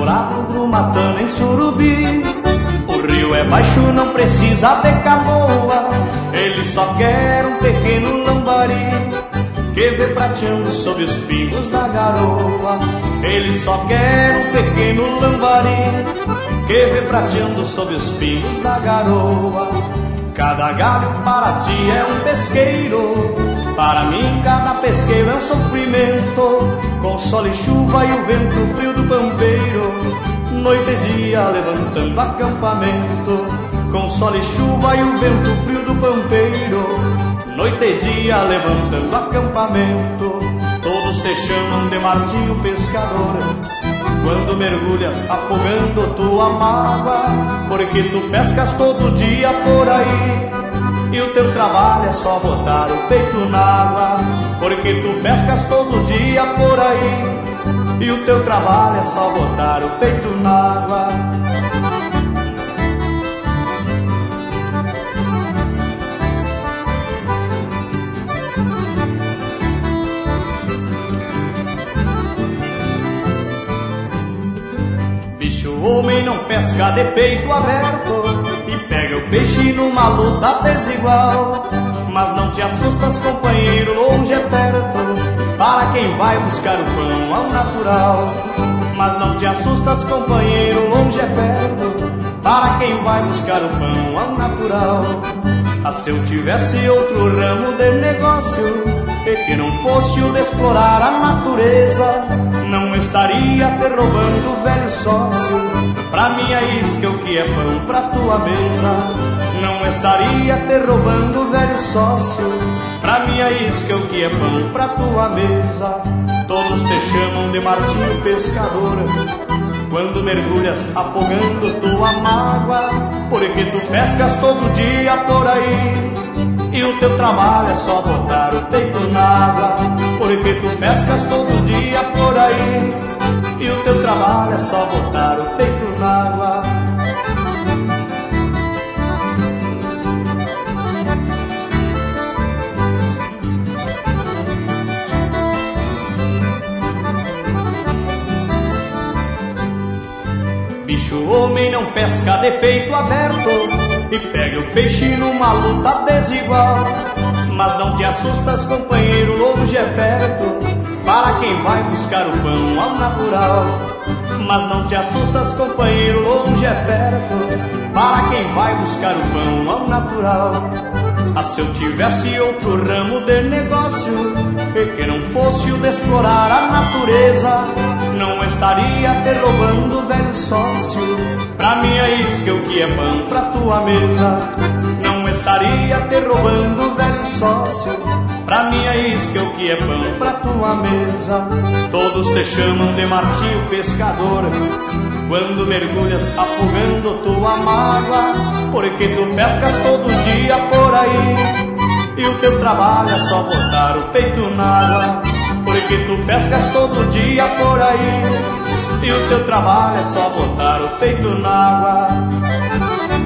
dourado, grumatana em Surubi. O rio é baixo, não precisa de canoa, ele só quer um pequeno lambari que vê prateando sob os pingos da garoa. Ele só quer um pequeno lambari que vê prateando sob os pingos da garoa. Cada galho para ti é um pesqueiro, para mim cada pesqueiro é um sofrimento. Com sol e chuva e o vento frio do pampeiro, noite e dia levantando acampamento. Com sol e chuva e o vento frio do pampeiro, noite e dia levantando acampamento. Todos te chamam de Martinho Pescador quando mergulhas afogando tua mágoa, porque tu pescas todo dia por aí e o teu trabalho é só botar o peito na água. Porque tu pescas todo dia por aí e o teu trabalho é só botar o peito na água. Bicho homem não pesca de peito aberto e pega o peixe numa luta desigual. Mas não te assustas, companheiro, longe é perto para quem vai buscar o pão ao natural. Mas não te assustas, companheiro, longe é perto para quem vai buscar o pão ao natural. Ah, se eu tivesse outro ramo de negócio e que não fosse o de explorar a natureza, não estaria te roubando, velho sócio, pra minha isca o que é pão pra tua mesa. Não estaria te roubando, velho sócio, pra minha isca o que é pão pra tua mesa. Todos te chamam de Martinho Pescador quando mergulhas afogando tua mágoa, porque tu pescas todo dia por aí e o teu trabalho é só botar o peito na água. Porque tu pescas todo dia por aí e o teu trabalho é só botar o peito na água. Bicho homem não pesca de peito aberto e pega o peixe numa luta desigual. Mas não te assustas, companheiro, longe é perto para quem vai buscar o pão ao natural. Mas não te assustas, companheiro, longe é perto para quem vai buscar o pão ao natural. Ah, se eu tivesse outro ramo de negócio e que não fosse o de explorar a natureza, não estaria te roubando, velho sócio, pra minha isca o que é pão pra tua mesa. Não estaria te roubando, velho sócio, pra minha isca o que é pão pra tua mesa. Todos te chamam de Martinho Pescador quando mergulhas afogando tua mágoa, porque tu pescas todo dia por aí e o teu trabalho é só botar o peito na água. Porque tu pescas todo dia por aí e o teu trabalho é só botar o peito na água.